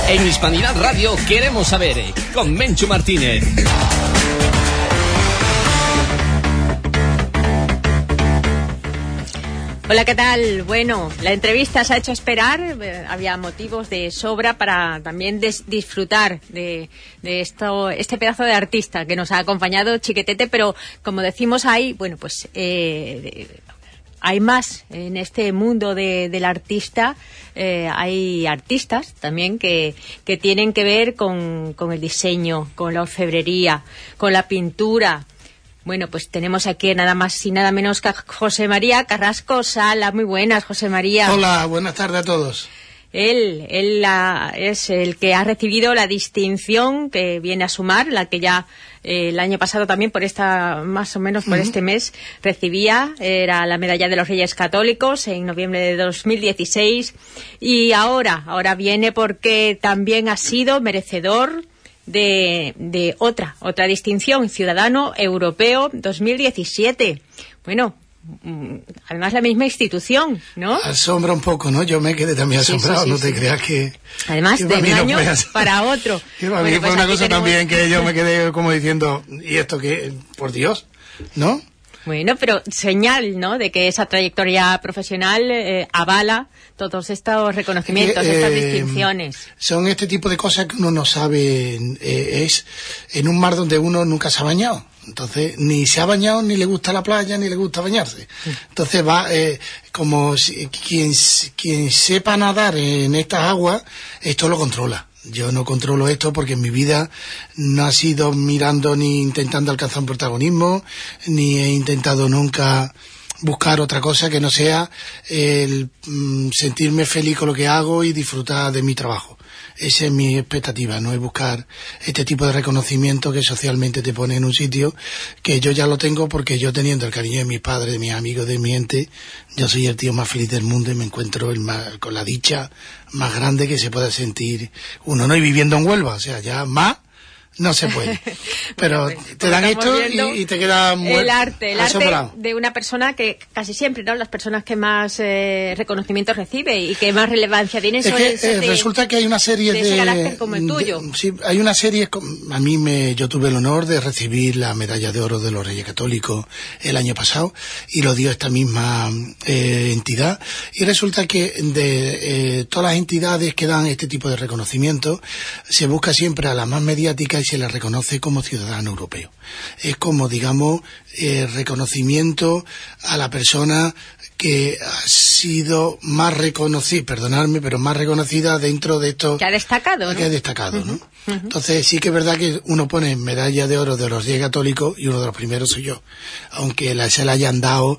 En Hispanidad Radio queremos saber, con Menchu Martínez. Hola, ¿qué tal? Bueno, la entrevista se ha hecho esperar, había motivos de sobra para también disfrutar de este pedazo de artista que nos ha acompañado, Chiquetete, pero como decimos ahí, bueno, pues hay más en este mundo del artista, hay artistas también que tienen que ver con el diseño, con la orfebrería, con la pintura. Bueno, pues tenemos aquí nada más y nada menos que a José María Carrasco Sala. Muy buenas, José María. Hola, buenas tardes a todos. Él es el que ha recibido la distinción que viene a sumar, la que ya el año pasado también más o menos por este mes recibía, era la medalla de los Reyes Católicos en noviembre de 2016, y ahora viene porque también ha sido merecedor de otra distinción, Ciudadano Europeo 2017. Bueno, además la misma institución, ¿no? Asombra un poco, ¿no? Yo me quedé también asombrado, sí. No te creas que... Además, de un año para otro. Para mí fue una cosa también que yo me quedé como diciendo, ¿y esto qué? Por Dios, ¿no? Bueno, pero señal, ¿no?, de que esa trayectoria profesional avala todos estos reconocimientos, estas distinciones. Son este tipo de cosas que uno no sabe, es en un mar donde uno nunca se ha bañado. Entonces, ni se ha bañado, ni le gusta la playa, ni le gusta bañarse. Entonces va, como quien sepa nadar en estas aguas, esto lo controla. Yo no controlo esto porque en mi vida no ha sido mirando ni intentando alcanzar un protagonismo, ni he intentado nunca buscar otra cosa que no sea el sentirme feliz con lo que hago y disfrutar de mi trabajo. Esa es mi expectativa, no es buscar este tipo de reconocimiento que socialmente te pone en un sitio, que yo ya lo tengo porque yo, teniendo el cariño de mis padres, de mis amigos, de mi ente, yo soy el tío más feliz del mundo y me encuentro con la dicha más grande que se pueda sentir uno, ¿no? Y viviendo en Huelva, o sea, ya más no se puede. Pero bueno, pues, te dan esto y te queda muy el arte de una persona que casi siempre, ¿no?, las personas que más reconocimientos recibe y que más relevancia tienen son resulta que hay una serie de ese carácter como el tuyo. Sí, hay una serie, yo tuve el honor de recibir la medalla de oro de los Reyes Católicos el año pasado y lo dio esta misma entidad, y resulta que de todas las entidades que dan este tipo de reconocimiento se busca siempre a la más mediática y se le reconoce como ciudadano europeo. Es como, digamos, reconocimiento a la persona que ha sido más reconocida, perdonadme, pero más reconocida dentro de esto. Que ha destacado, ¿no? Que ha destacado, ¿no? Entonces sí que es verdad que uno pone medalla de oro de los Reyes Católicos y uno de los primeros soy yo. Aunque se le hayan dado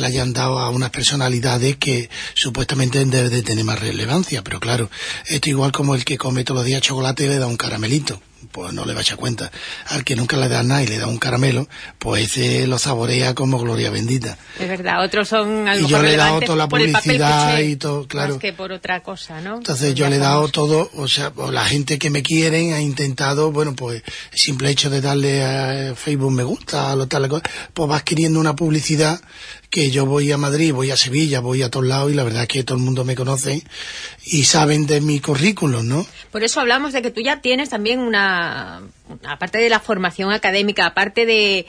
a unas personalidades que supuestamente deben de tener más relevancia. Pero claro, esto igual como el que come todos los días chocolate y le da un caramelito. Pues no le va a echar cuenta. Al que nunca le da nada y le da un caramelo, pues ese lo saborea como gloria bendita. Es verdad, otros son algo y yo le he dado toda la publicidad y todo, claro. Más que por otra cosa, ¿no? Entonces yo le he dado todo, o sea, la gente que me quieren ha intentado, bueno, pues el simple hecho de darle a Facebook me gusta, pues vas queriendo una publicidad que yo voy a Madrid, voy a Sevilla, voy a todos lados y la verdad es que todo el mundo me conoce y saben de mi currículum, ¿no? Por eso hablamos de que tú ya tienes también aparte de la formación académica, aparte de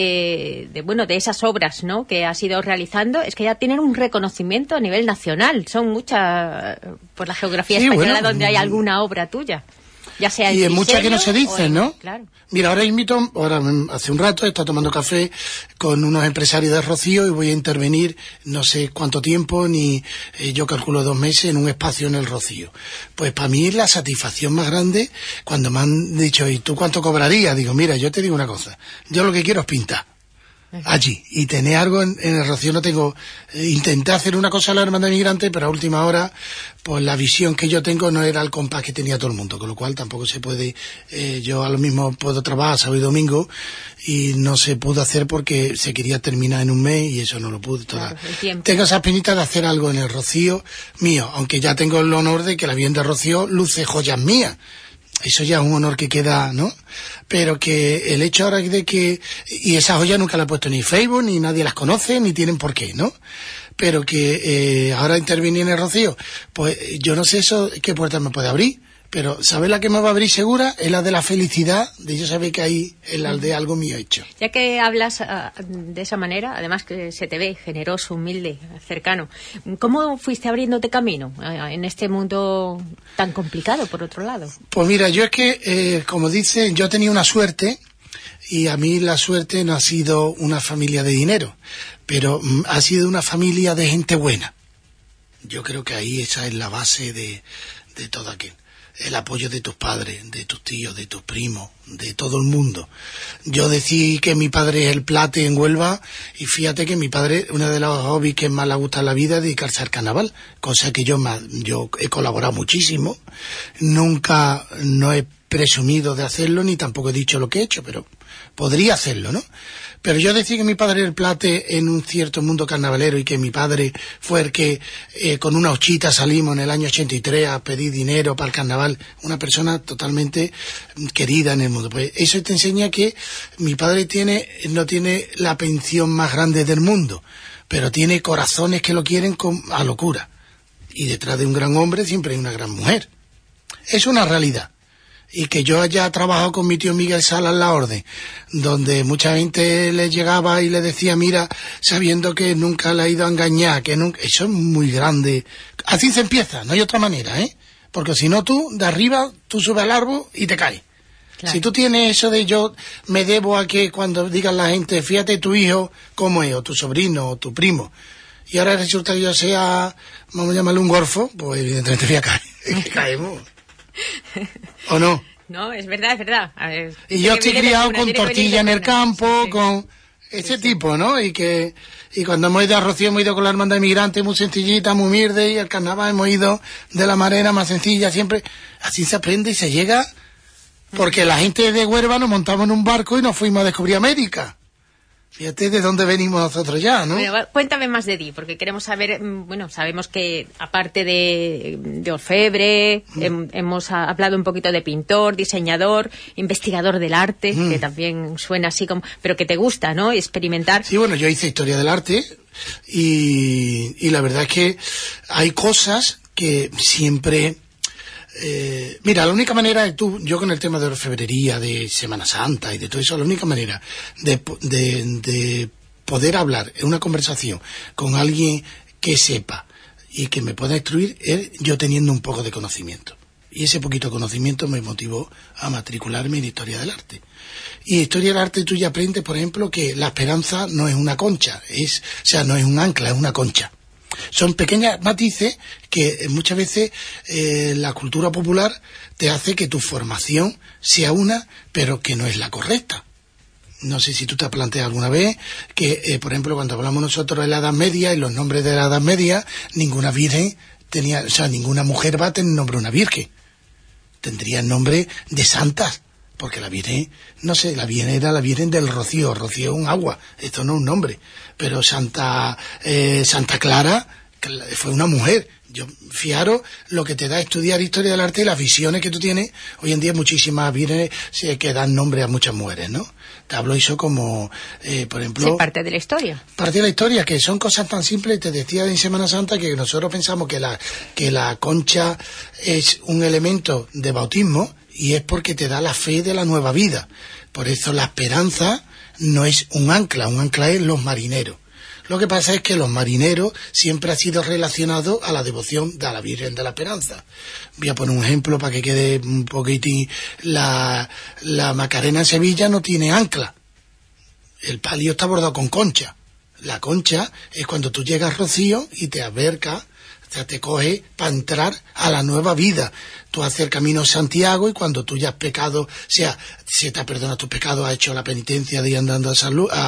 esas obras, ¿no?, que has ido realizando, es que ya tienen un reconocimiento a nivel nacional. Son muchas por la geografía española donde hay alguna obra tuya. Ya sea y en muchas que no se dicen, ¿no? Claro. Mira, ahora hace un rato he estado tomando café con unos empresarios de Rocío y voy a intervenir no sé cuánto tiempo, yo calculo 2 meses en un espacio en el Rocío. Pues para mí es la satisfacción más grande cuando me han dicho, ¿y tú cuánto cobrarías? Digo, mira, yo te digo una cosa, yo lo que quiero es pintar allí y tener algo en el Rocío. No tengo, intenté hacer una cosa a la Hermandad de Migrantes, pero a última hora pues la visión que yo tengo no era el compás que tenía todo el mundo, con lo cual tampoco se puede, yo a lo mismo puedo trabajar sábado y domingo y no se pudo hacer porque se quería terminar en un mes y eso no lo pude. Claro, tengo esa espinita de hacer algo en el Rocío mío, aunque ya tengo el honor de que la Virgen de Rocío luce joyas mías. Eso ya es un honor que queda, ¿no? Pero que el hecho ahora de que... Y esas joyas nunca las he puesto ni en Facebook, ni nadie las conoce, ni tienen por qué, ¿no? pero que ahora interviene en el Rocío, pues yo no sé eso qué puerta me puede abrir, pero ¿sabes la que me va a abrir segura? Es la de la felicidad, de yo saber que hay en la aldea algo mío hecho. Ya que hablas de esa manera, además que se te ve generoso, humilde, cercano, ¿cómo fuiste abriéndote camino en este mundo tan complicado, por otro lado? Pues mira, yo es que, como dice, yo tenía una suerte, y a mí la suerte no ha sido una familia de dinero, pero ha sido una familia de gente buena. Yo creo que ahí esa es la base de todo aquello. El apoyo de tus padres, de tus tíos, de tus primos, de todo el mundo. Yo decí que mi padre es el Plate en Huelva, y fíjate que mi padre, uno de los hobbies que más le gusta en la vida es dedicarse al carnaval, cosa que yo he colaborado muchísimo. Nunca no he presumido de hacerlo, ni tampoco he dicho lo que he hecho, pero podría hacerlo, ¿no? Pero yo decía que mi padre era el Plate en un cierto mundo carnavalero, y que mi padre fue el que con una ochita salimos en el año 83 a pedir dinero para el carnaval, una persona totalmente querida en el mundo. Pues eso te enseña que mi padre no tiene la pensión más grande del mundo, pero tiene corazones que lo quieren a locura. Y detrás de un gran hombre siempre hay una gran mujer. Es una realidad. Y que yo haya trabajado con mi tío Miguel Salas en la Orden, donde mucha gente le llegaba y le decía, mira, sabiendo que nunca le ha ido a engañar, que nunca... Eso es muy grande. Así se empieza, no hay otra manera, ¿eh? Porque si no, tú, de arriba, tú subes al árbol y te caes. Claro. Si tú tienes eso de yo me debo a que cuando digan la gente, fíjate tu hijo cómo es, o tu sobrino, o tu primo, y ahora resulta que yo sea, vamos a llamarle un gorfo, pues evidentemente voy a caer. Que caemos. ¿O no? No, es verdad, es verdad. A ver, y yo estoy criado con tortilla en el campo, sí. Con ese tipo, ¿no? Y cuando hemos ido a Rocío, hemos ido con la hermandad inmigrante, muy sencillita, muy humilde, y al carnaval hemos ido de la manera más sencilla, siempre. Así se aprende y se llega, porque la gente de Huelva nos montamos en un barco y nos fuimos a descubrir América. Fíjate de dónde venimos nosotros ya, ¿no? Bueno, cuéntame más de ti, porque queremos saber, bueno, sabemos que aparte de orfebre, hemos hablado un poquito de pintor, diseñador, investigador del arte, que también suena así como, pero que te gusta, ¿no? Experimentar. Sí, bueno, yo hice historia del arte y la verdad es que hay cosas que siempre... mira, la única manera yo con el tema de orfebrería, de Semana Santa y de todo eso, la única manera de poder hablar en una conversación con alguien que sepa y que me pueda instruir es yo teniendo un poco de conocimiento. Y ese poquito conocimiento me motivó a matricularme en Historia del Arte. Y Historia del Arte tú ya aprendes, por ejemplo, que la esperanza no es una concha, no es un ancla, es una concha. Son pequeños matices que muchas veces la cultura popular te hace que tu formación sea una, pero que no es la correcta. No sé si tú te has planteado alguna vez que, por ejemplo, cuando hablamos nosotros de la Edad Media y los nombres de la Edad Media, ninguna virgen tenía, ninguna mujer va a tener nombre de una virgen. Tendría el nombre de santas. Porque la Virgen, no sé, la Virgen era la Virgen del Rocío. Rocío es un agua, esto no es un nombre. Pero Santa Clara fue una mujer. Fijaros lo que te da estudiar Historia del Arte y las visiones que tú tienes. Hoy en día muchísimas vírgenes que dan nombre a muchas mujeres, ¿no? Te hablo eso como, por ejemplo... Sí, parte de la historia. Parte de la historia, que son cosas tan simples. Te decía en Semana Santa que nosotros pensamos que la concha es un elemento de bautismo, y es porque te da la fe de la nueva vida. Por eso la esperanza no es un ancla es los marineros. Lo que pasa es que los marineros siempre ha sido relacionado a la devoción de la Virgen de la Esperanza. Voy a poner un ejemplo para que quede un poquitín. La Macarena en Sevilla no tiene ancla. El palio está bordado con concha. La concha es cuando tú llegas a Rocío y te albercas, o sea, te coge para entrar a la nueva vida. Tú haces el camino a Santiago y cuando tú ya has pecado, o sea, se te ha perdonado tus pecados, has hecho la penitencia de ir andando a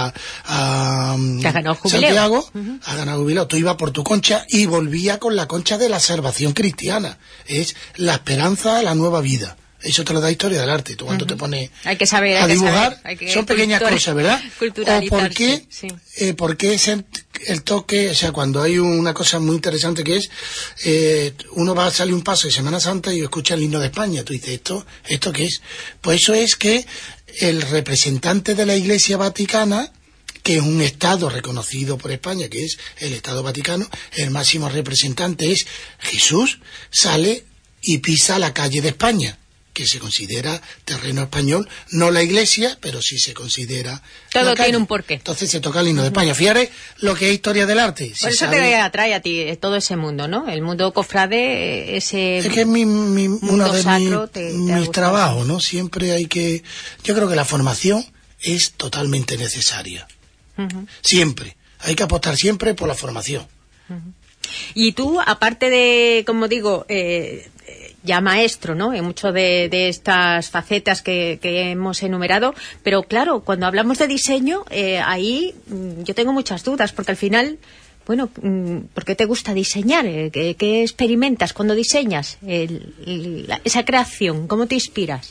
Santiago, has ganado jubileo. Tú ibas por tu concha y volvías con la concha de la salvación cristiana. Es la esperanza a la nueva vida. Eso te lo da Historia del Arte. Tú cuando te pones a dibujar, son pequeñas cosas, ¿verdad? O por qué es el toque, o sea, cuando hay una cosa muy interesante que es, uno va a salir un paso de Semana Santa y escucha el himno de España. Tú dices, ¿esto qué es? Pues eso es que el representante de la Iglesia Vaticana que es un Estado reconocido por España, que es el Estado Vaticano, el máximo representante es Jesús, sale y pisa la calle de España, que se considera terreno español, no la Iglesia, pero sí se considera todo tiene un porqué. Entonces se toca el himno de España. Fíjate lo que es historia del arte. Por eso te atrae a ti todo ese mundo, ¿no? El mundo cofrade, ese es que es uno de sacro, mis trabajos, ¿no? Siempre hay que... Yo creo que la formación es totalmente necesaria. Siempre. Hay que apostar siempre por la formación. Y tú, aparte de, como digo, ya maestro, ¿no? En muchas de estas facetas que hemos enumerado, pero claro, cuando hablamos de diseño, ahí yo tengo muchas dudas, porque al final, bueno, ¿por qué te gusta diseñar? ¿Qué experimentas cuando diseñas? Esa creación, ¿cómo te inspiras?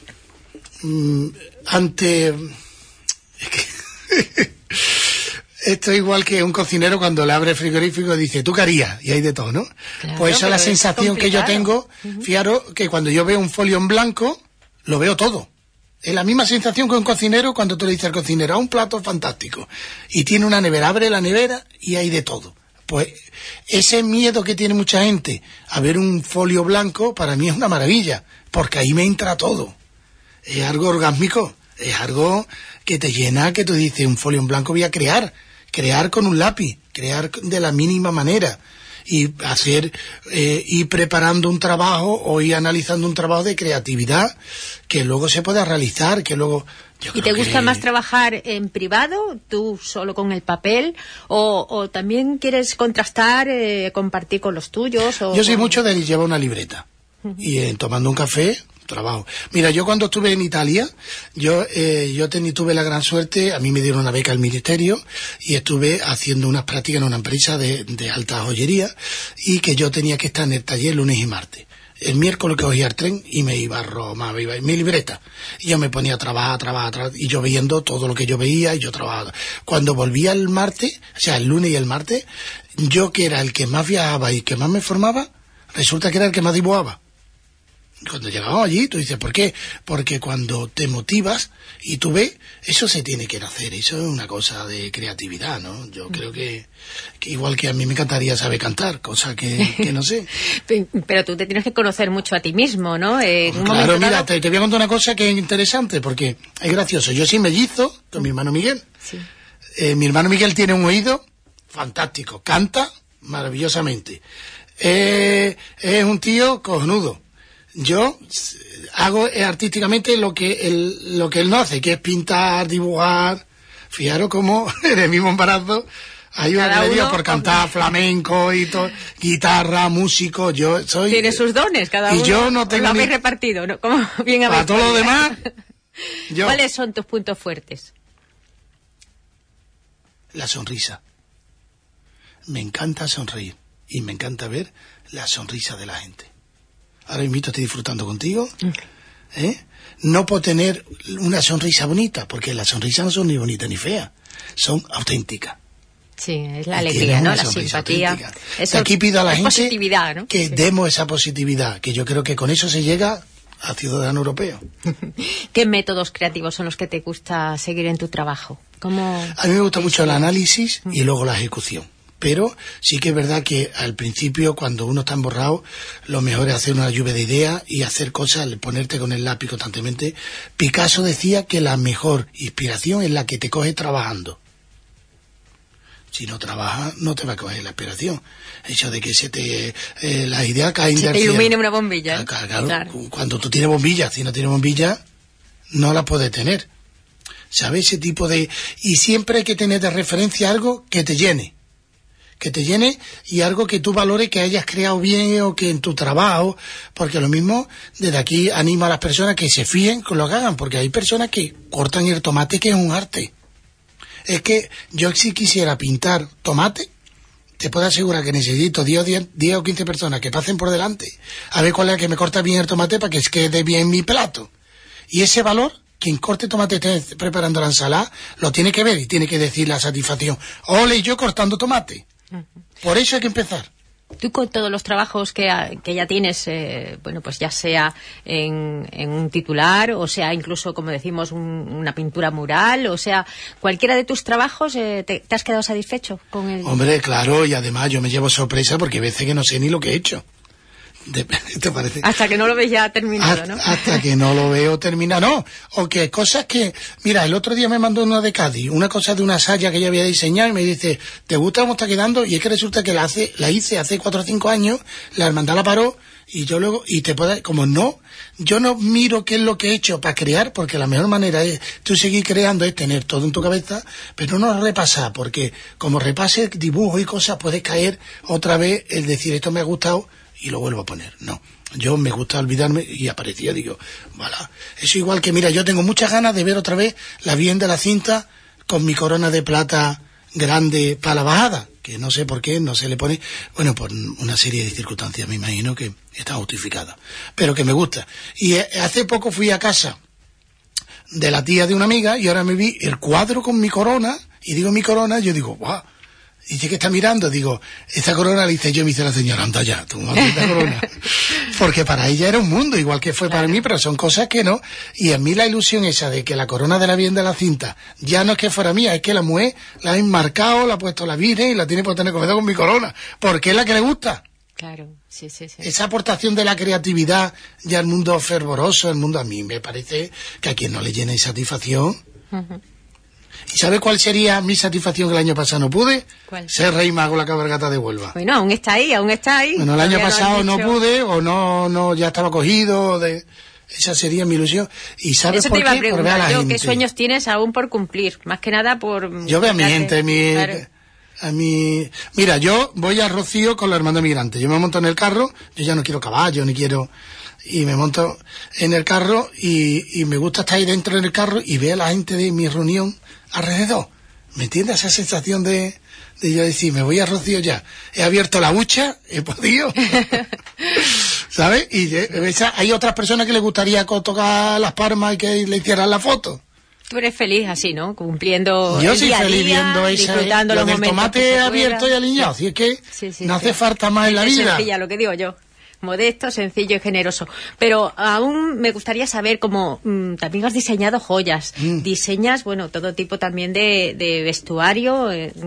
Esto es igual que un cocinero cuando le abre el frigorífico y dice, ¿tú qué harías? Y hay de todo, ¿no? Claro, pues esa es la sensación que yo tengo. Fijaros que cuando yo veo un folio en blanco, lo veo todo. Es la misma sensación que un cocinero cuando tú le dices al cocinero, un plato fantástico. Y tiene una nevera, abre la nevera y hay de todo. Pues ese miedo que tiene mucha gente a ver un folio blanco, para mí es una maravilla, porque ahí me entra todo. Es algo orgásmico, es algo que te llena, que tú dices, un folio en blanco voy a crear con un lápiz, crear de la mínima manera y hacer, ir preparando un trabajo o ir analizando un trabajo de creatividad que luego se pueda realizar, que luego... ¿Y te gusta más trabajar en privado, tú solo con el papel, o también quieres contrastar, compartir con los tuyos? Yo soy mucho de llevar una libreta y tomando un café... trabajo. Mira, yo cuando estuve en Italia, yo tuve la gran suerte, a mí me dieron una beca al ministerio y estuve haciendo unas prácticas en una empresa de alta joyería y que yo tenía que estar en el taller lunes y martes. El miércoles que cogía el tren y me iba a Roma, me iba en mi libreta. Y yo me ponía a trabajar, y yo viendo todo lo que yo veía y yo trabajaba. Cuando volvía el martes, o sea, el lunes y el martes, yo que era el que más viajaba y que más me formaba, resulta que era el que más dibujaba. Cuando llegamos allí, tú dices, ¿por qué? Porque cuando te motivas y tú ves, eso se tiene que hacer, eso es una cosa de creatividad, ¿no? Yo creo que igual que a mí me encantaría saber cantar, cosa que no sé. Pero tú te tienes que conocer mucho a ti mismo, ¿no? Claro, mira, te voy a contar una cosa que es interesante, porque es gracioso. Yo soy mellizo con mi hermano Miguel. Sí. Mi hermano Miguel tiene un oído fantástico, canta maravillosamente. Es un tío cojonudo. Yo hago artísticamente lo que él no hace, que es pintar, dibujar. Fijaros cómo en el mismo embarazo hay un medio por cantar flamenco y todo, guitarra, músico. Yo soy... Tiene sus dones, cada uno. Y yo no tengo lo habéis repartido, ¿no? Como bien para todo lo demás. ¿Cuáles son tus puntos fuertes? La sonrisa. Me encanta sonreír y me encanta ver la sonrisa de la gente. Ahora mismo estoy disfrutando contigo, no puedo tener una sonrisa bonita, porque las sonrisas no son ni bonitas ni feas, son auténticas. Sí, es la alegría, ¿no? La simpatía. Eso, aquí pido a la gente ¿no? que demos esa positividad, que yo creo que con eso se llega a ciudadano europeo. ¿Qué métodos creativos son los que te gusta seguir en tu trabajo? A mí me gusta mucho el análisis y luego la ejecución. Pero sí que es verdad que al principio, cuando uno está emborrado, lo mejor es hacer una lluvia de ideas y hacer cosas, ponerte con el lápiz constantemente. Picasso decía que la mejor inspiración es la que te coge trabajando. Si no trabajas, no te va a coger la inspiración. El hecho de que las ideas caen del cielo. Se te ilumine una bombilla. Claro. Cuando tú tienes bombilla, si no tienes bombilla, no la puedes tener. ¿Sabes? Ese tipo de... Y siempre hay que tener de referencia algo que te llene. Y algo que tú valores que hayas creado bien o que en tu trabajo, porque lo mismo desde aquí animo a las personas que se fíen con lo que hagan, porque hay personas que cortan el tomate, que es un arte. Es que yo si quisiera pintar tomate, te puedo asegurar que necesito 10 o 15 personas que pasen por delante a ver cuál es la que me corta bien el tomate para que quede bien mi plato. Y ese valor, quien corte tomate esté preparando la ensalada, lo tiene que ver y tiene que decir la satisfacción. Ole, yo cortando tomate. Por eso hay que empezar. Tú con todos los trabajos que ya tienes, bueno, pues ya sea en un titular, o sea incluso, como decimos, una pintura mural, o sea, cualquiera de tus trabajos, ¿te has quedado satisfecho con el...? Hombre, claro, y además yo me llevo sorpresa porque hay veces que no sé ni lo que he hecho. ¿Te parece? Hasta que no lo ves ya terminado, ¿no? Hasta que no lo veo terminado, no. O que cosas que... Mira, el otro día me mandó una de Cádiz, una cosa de una saya que ella había diseñado y me dice, ¿te gusta cómo está quedando? Y es que resulta que la hice hace 4 o 5 años, la hermandad la paró y yo luego... Y te puedes... Como no, yo no miro qué es lo que he hecho para crear, porque la mejor manera es tú seguir creando, es tener todo en tu cabeza, pero no repasar, porque como repases dibujo y cosas, puedes caer otra vez el decir, esto me ha gustado, y lo vuelvo a poner. No, yo me gusta olvidarme y aparecía, digo, voilà. Eso igual que, mira, yo tengo muchas ganas de ver otra vez la Virgen de la Cinta con mi corona de plata grande para la bajada, que no sé por qué no se le pone, bueno, por una serie de circunstancias, me imagino que está justificada, pero que me gusta. Y hace poco fui a casa de la tía de una amiga y ahora me vi el cuadro con mi corona, y digo mi corona, yo digo, guau. Y dice que está mirando, digo, esta corona le hice yo, me dice la señora, anda ya, tú maldita corona. Porque para ella era un mundo, igual que fue para mí, pero son cosas que no. Y a mí la ilusión esa de que la corona de la Virgen de la Cinta ya no es que fuera mía, es que la mujer la ha enmarcado, la ha puesto la Virgen y la tiene por tener comida con mi corona, porque es la que le gusta. Claro, sí. Esa aportación de la creatividad ya al mundo fervoroso, el mundo, a mí me parece que a quien no le llene satisfacción... Uh-huh. ¿Y sabe cuál sería mi satisfacción que el año pasado no pude? ¿Cuál? Ser rey mago la cabalgata de Huelva. Bueno, aún está ahí. Bueno, el año pasado no pude, o no, ya estaba cogido, esa sería mi ilusión. ¿Y sabes eso por te iba qué? A preguntar, por ver a la gente. ¿Qué sueños tienes aún por cumplir? Más que nada por... Yo veo a mi gente, claro. Mira, yo voy a Rocío con la hermandad migrante. Yo me monto en el carro, yo ya no quiero caballo, ni quiero... Y me monto en el carro y me gusta estar ahí dentro del carro y ver a la gente de mi reunión alrededor. ¿Me entiendes? Esa sensación de yo decir, me voy a Rocío ya. He abierto la hucha, he podido. ¿Sabes? Y hay otras personas que les gustaría tocar las palmas y que le hicieran la foto. Tú eres feliz así, ¿no? Cumpliendo yo el soy día a feliz día, viendo disfrutando los del momentos tomate abierto y alineado. Si es que no hace falta más en la vida. Sencilla, lo que digo yo. Modesto, sencillo y generoso. Pero aún me gustaría saber cómo también has diseñado joyas. Diseñas, bueno, todo tipo también de vestuario,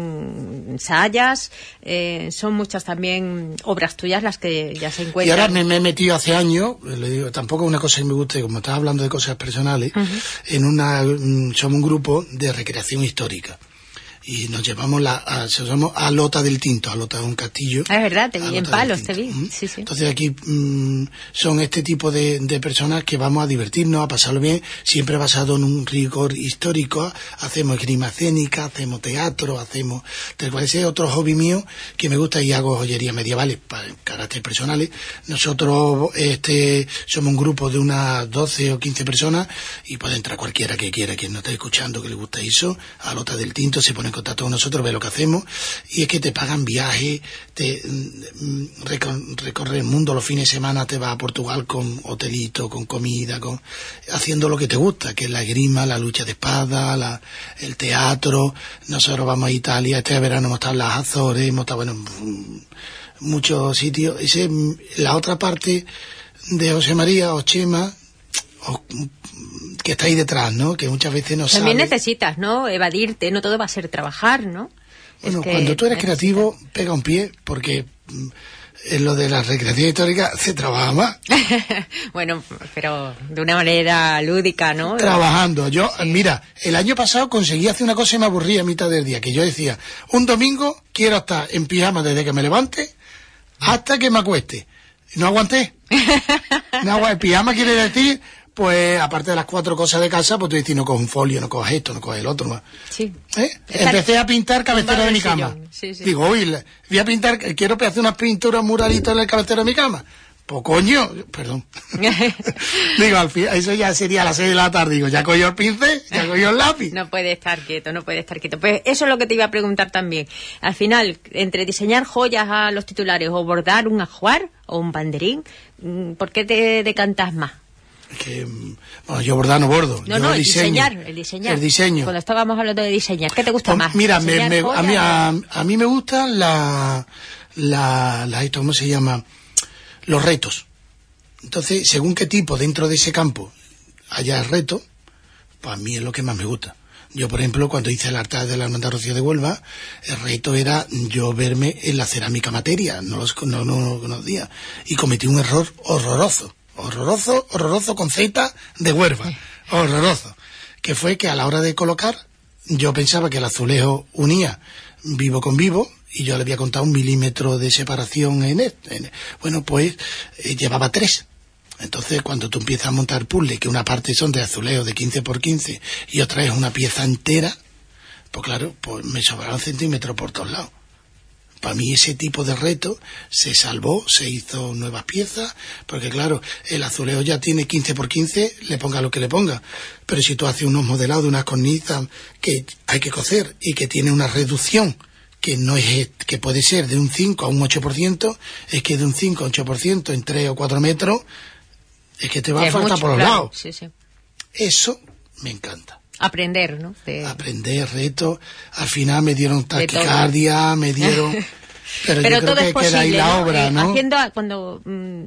sayas. Son muchas también obras tuyas las que ya se encuentran. Y ahora me he metido hace años, le digo, tampoco es una cosa que me guste, como estás hablando de cosas personales, somos un grupo de recreación histórica. Y nos llevamos somos a Lota del Tinto. A Lota es un castillo. Es verdad, te vi en Palos, te vi. Sí. Entonces aquí son este tipo de personas que vamos a divertirnos, a pasarlo bien, siempre basado en un rigor histórico. Hacemos esgrima escénica, hacemos teatro, ese es otro hobby mío que me gusta, y hago joyería medievales para carácter personales. Nosotros somos un grupo de unas 12 o 15 personas y puede entrar cualquiera que quiera, quien no esté escuchando, que le gusta eso, a Lota del Tinto, se pone en contacto con nosotros, ve lo que hacemos, y es que te pagan viajes, recorre el mundo los fines de semana, te vas a Portugal con hotelito, con comida, haciendo lo que te gusta, que es la esgrima, la lucha de espada, el teatro. Nosotros vamos a Italia, este verano hemos estado en las Azores, hemos estado en muchos sitios. La otra parte de José María o Chema, que está ahí detrás, ¿no? Que muchas veces no también sabe. Necesitas, ¿no? Evadirte, no todo va a ser trabajar, ¿no? Bueno, cuando tú eres creativo, pega un pie, porque en lo de la recreación histórica se trabaja más. Bueno, pero de una manera lúdica, ¿no? Trabajando. Mira, el año pasado conseguí hacer una cosa y me aburría a mitad del día, que yo decía, un domingo quiero estar en pijama desde que me levante hasta que me acueste. No aguanté. El pijama quiere decir... Pues, aparte de las 4 cosas de casa, pues tú dices, no coges un folio, no coges esto, no coges el otro. Sí. Empecé a pintar cabecera de mi cama. Sí. Digo, voy a pintar, quiero hacer unas pinturas muralitas en la cabecera de mi cama. Pues coño, perdón. Digo, al fin, eso ya sería a las 6 de la tarde. Digo, ya cogió el pincel, ya cogió el lápiz. No puede estar quieto. Pues eso es lo que te iba a preguntar también. Al final, entre diseñar joyas a los titulares o bordar un ajuar o un banderín, ¿por qué te decantas más? Yo bordar no bordo. No, el diseñar. El diseño. Cuando estábamos hablando de diseñar, ¿qué te gusta más? Mira, a mí me gustan ¿cómo se llama? Los retos. Entonces, según qué tipo dentro de ese campo haya reto, pues a mí es lo que más me gusta. Yo, por ejemplo, cuando hice el altar de la Hermandad Rocío de Huelva, el reto era yo verme en la cerámica materia, no lo conocía, y cometí un error horroroso con Z de Huelva, horroroso, que fue que a la hora de colocar, yo pensaba que el azulejo unía vivo con vivo, y yo le había contado 1 milímetro de separación bueno, pues llevaba 3. Entonces, cuando tú empiezas a montar puzzle, que una parte son de azulejo de 15 por 15 y otra es una pieza entera, pues claro, pues me sobraron centímetros por todos lados. Para mí ese tipo de reto se salvó, se hizo nuevas piezas, porque claro, el azulejo ya tiene 15 por 15, le ponga lo que le ponga. Pero si tú haces unos modelados de unas cornisas que hay que coser y que tiene una reducción, que no es, que puede ser de un 5 a un 8%, es que de un 5 a un 8% en 3 o 4 metros, es que te va a faltar por los lados. Sí, sí. Eso me encanta. Aprender, ¿no? Aprender, retos. Al final me dieron taquicardia, me dieron... Pero yo todo creo es que queda ahí la obra, ¿no? Cuando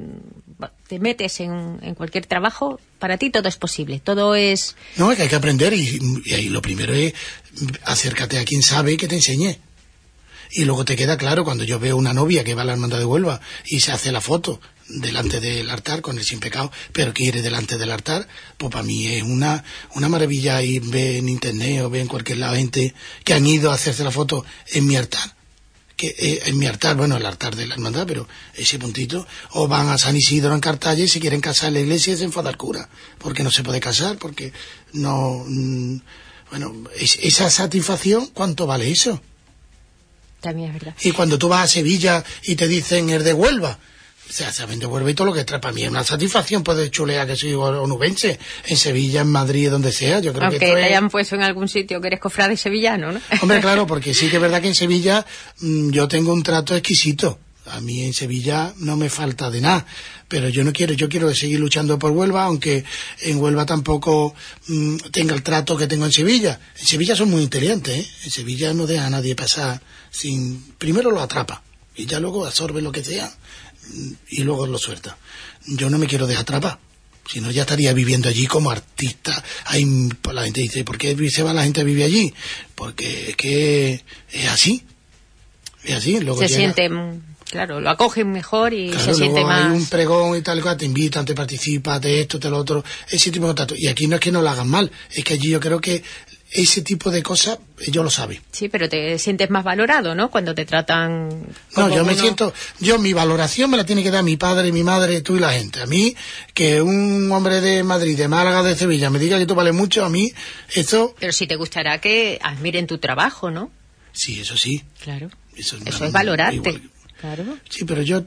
te metes en cualquier trabajo, para ti todo es posible. Todo es... No, es que hay que aprender y ahí lo primero es acércate a quien sabe y que te enseñe. Y luego te queda claro, cuando yo veo una novia que va a la Hermandad de Huelva y se hace la foto delante del altar con el sin pecado, pero quiere delante del altar, pues para mí es una maravilla. Y ve en internet o ve en cualquier lado gente que han ido a hacerse la foto en mi altar, en mi altar, bueno, el altar de la Hermandad, pero ese puntito, o van a San Isidro en Cartaya y se quieren casar en la iglesia y se enfada el cura, porque no se puede casar, porque no... bueno, esa satisfacción, ¿cuánto vale eso? También es verdad. Y cuando tú vas a Sevilla y te dicen el de Huelva, o sea, saben de Huelva y todo lo que trae, para mí es una satisfacción poder chulear que soy onubense, en Sevilla, en Madrid, donde sea. Yo creo aunque que esto te es... hayan puesto en algún sitio que eres cofrade sevillano, ¿no? Hombre, claro, porque sí que es verdad que en Sevilla yo tengo un trato exquisito. A mí en Sevilla no me falta de nada, pero yo quiero seguir luchando por Huelva, aunque en Huelva tampoco tenga el trato que tengo en Sevilla. En Sevilla son muy inteligentes, ¿eh? En Sevilla no deja a nadie pasar sin... Primero lo atrapa y ya luego absorbe lo que sea y luego lo suelta. Yo no me quiero dejar atrapar, si no ya estaría viviendo allí como artista. Ahí la gente dice, ¿por qué se va la gente a vivir allí? Porque es que es así. Es así. Luego se siente... Claro, lo acogen mejor y claro, se siente más... hay un pregón y tal, te invitan, te participas, de esto, de lo otro, ese tipo de contacto. Y aquí no es que no lo hagan mal, es que allí yo creo que ese tipo de cosas ellos lo saben. Sí, pero te sientes más valorado, ¿no? Cuando te tratan... No, yo me siento... mi valoración me la tiene que dar mi padre, mi madre, tú y la gente. A mí, que un hombre de Madrid, de Málaga, de Sevilla, me diga que tú vales mucho, a mí, eso... Pero sí te gustará que admiren tu trabajo, ¿no? Sí, eso sí. Claro. Eso es valorarte. Igual. Claro. Sí, pero yo...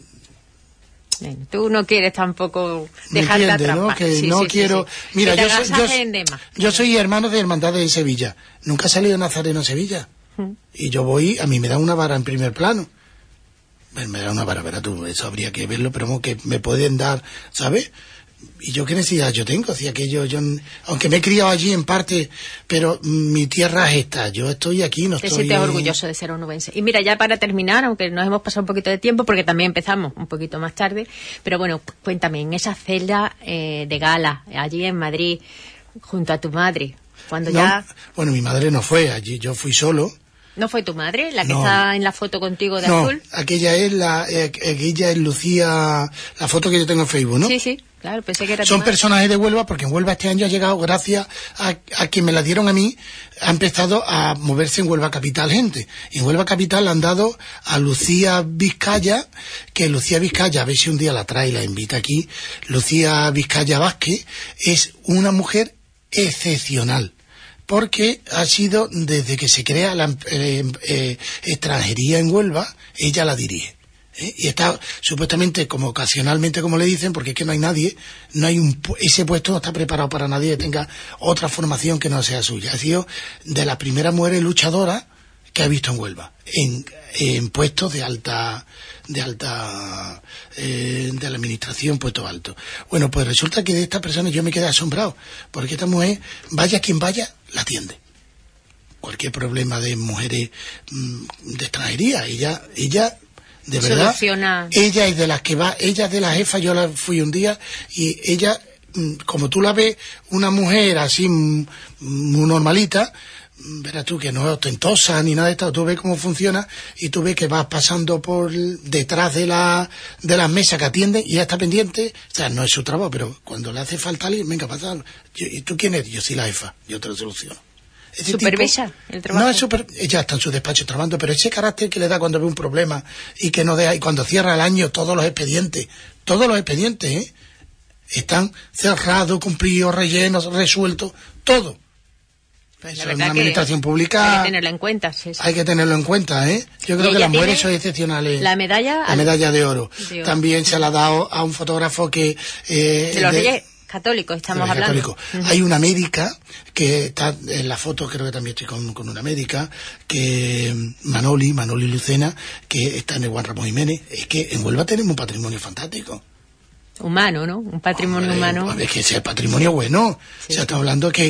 Bueno, tú no quieres tampoco dejarte atrapar. ¿no? Que sí, no quiero... Sí. Mira, yo soy hermano de hermandades en Sevilla. Nunca he salido nazareno en Sevilla. Y yo voy, a mí me da una vara en primer plano. Me da una vara, verás tú, eso habría que verlo, pero que me pueden dar, ¿sabes? Y yo qué necesidad yo tengo, decía que yo aunque me he criado allí en parte, pero mi tierra es esta, yo estoy aquí, no estoy... Te sientes orgulloso de ser onubense. Y mira, ya para terminar, aunque nos hemos pasado un poquito de tiempo, porque también empezamos un poquito más tarde, pero bueno, cuéntame, en esa celda de gala, allí en Madrid, junto a tu madre, cuando Bueno, mi madre no fue allí, yo fui solo. ¿No fue tu madre la que está en la foto contigo de azul? No, aquella es Lucía, la foto que yo tengo en Facebook, ¿no? Sí, sí. Claro, pensé que era son personajes de Huelva, porque en Huelva este año ha llegado, gracias a quien me la dieron a mí, ha empezado a moverse en Huelva Capital gente. Y en Huelva Capital le han dado a Lucía Vizcaya, que Lucía Vizcaya, a ver si un día la trae y la invita aquí. Lucía Vizcaya Vázquez es una mujer excepcional, porque ha sido, desde que se crea la extranjería en Huelva, ella la dirige. Y está supuestamente, como ocasionalmente, como le dicen, porque es que no hay nadie, ese puesto no está preparado para nadie que tenga otra formación que no sea suya. Ha sido de las primeras mujeres luchadoras que ha visto en Huelva, en puestos de la administración, puestos altos. Bueno, pues resulta que de esta persona yo me quedé asombrado, porque esta mujer, vaya quien vaya, la atiende. Cualquier problema de mujeres de extranjería, ella de verdad. Soluciona. Ella es de las que va, ella es de las jefas, yo la fui un día y ella, como tú la ves, una mujer así muy normalita, verás tú que no es ostentosa ni nada de esto, tú ves cómo funciona y tú ves que vas pasando por detrás de las mesas que atienden y ella está pendiente, o sea, no es su trabajo, pero cuando le hace falta alguien, venga, pasa. ¿Y tú quién eres? Yo soy la jefa, yo te lo soluciono. ¿Supervisa el trabajo? No es ella está en su despacho trabajando, pero ese carácter que le da cuando ve un problema y que no deja, y cuando cierra el año todos los expedientes, están cerrados, cumplidos, rellenos, resueltos, todo. Eso en una administración pública hay que tenerlo en cuenta. Sí. Hay que tenerlo en cuenta, ¿eh? Yo creo que las mujeres son excepcionales. La medalla de oro. También se la ha dado a un fotógrafo que... de los Reyes Católicos estamos hablando. Católico. Hay una médica que está en la foto, creo que también estoy con una médica, que Manoli Lucena, que está en el Juan Ramón Jiménez. Es que en Huelva tenemos un patrimonio fantástico. Humano, ¿no? Un patrimonio humano. Es que sea patrimonio bueno. Sí. O sea, estamos hablando que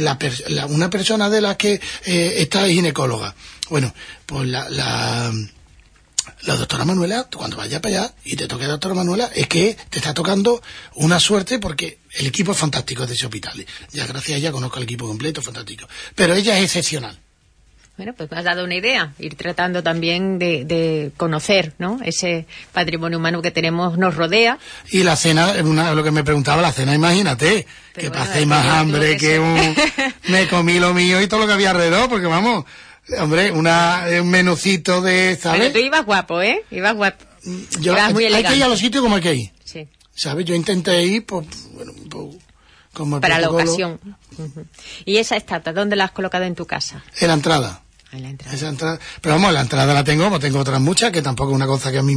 una persona de las que está ginecóloga. Bueno, pues la doctora Manuela, cuando vaya para allá y te toque la doctora Manuela, es que te está tocando una suerte porque el equipo es fantástico de ese hospital. Ya gracias a ella conozco el equipo completo, fantástico. Pero ella es excepcional. Bueno, pues me has dado una idea, ir tratando también de conocer, ¿no? Ese patrimonio humano que tenemos, nos rodea. Y la cena, lo que me preguntaba, la cena, imagínate, pero que bueno, pasé más hambre que me comí lo mío y todo lo que había alrededor, porque vamos, hombre, un menucito de, ¿sabes? Pero tú ibas guapo, ¿eh? Ibas guapo. Ibas muy elegante. Hay que ir a los sitios como hay que ir. Sí. ¿Sabes? Yo intenté ir, pues, bueno, como para la ocasión. Uh-huh. ¿Y esa estatua, dónde la has colocado en tu casa? En la entrada. En la entrada. Esa entrada. Pero vamos, la entrada la tengo, pues tengo otras muchas, que tampoco es una cosa que a mí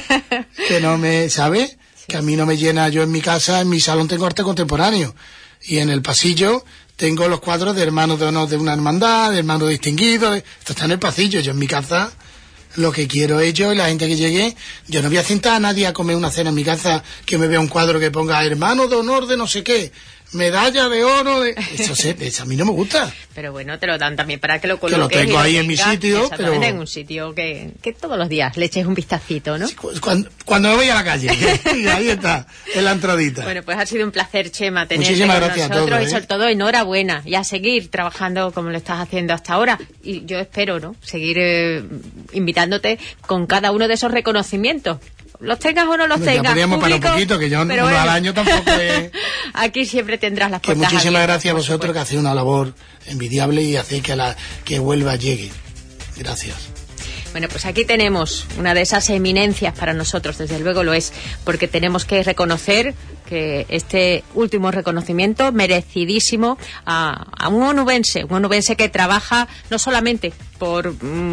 que no me, ¿sabes? Sí. Que a mí no me llena. Yo en mi casa, en mi salón tengo arte contemporáneo. Y en el pasillo tengo los cuadros de hermanos de honor de una hermandad, de hermanos distinguidos. Esto está en el pasillo. Yo en mi casa, lo que quiero es yo y la gente que llegue. Yo no voy a sentar a nadie a comer una cena en mi casa que me vea un cuadro que ponga hermanos de honor de no sé qué. Medalla de oro eso a mí no me gusta. Pero bueno, te lo dan también para que lo coloques. Que lo tengo ahí en mi sitio, pero en un sitio que todos los días le eches un vistacito, ¿no? Sí, cuando me voy a la calle, ahí está, en la entradita. Bueno, pues ha sido un placer, Chema, tenerte Muchísimas con gracias nosotros, a todos, y sobre todo enhorabuena y a seguir trabajando como lo estás haciendo hasta ahora. Y yo espero, ¿no? Seguir invitándote con cada uno de esos reconocimientos. Los tengas o no los tengas. Ya podríamos para un poquito, que yo uno bueno. Al año tampoco es... Aquí siempre tendrás las puertas muchísimas abiertas, gracias a vosotros, que hacéis una labor envidiable y hacéis que Huelva llegue. Gracias. Bueno, pues aquí tenemos una de esas eminencias para nosotros, desde luego lo es, porque tenemos que reconocer que este último reconocimiento merecidísimo a un onubense que trabaja no solamente por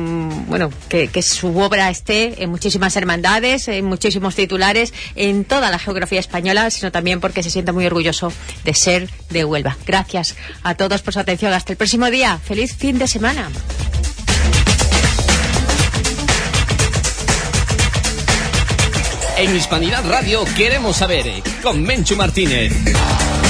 que su obra esté en muchísimas hermandades, en muchísimos titulares, en toda la geografía española, sino también porque se siente muy orgulloso de ser de Huelva. Gracias a todos por su atención. Hasta el próximo día. Feliz fin de semana. En Hispanidad Radio queremos saber, con Menchu Martínez.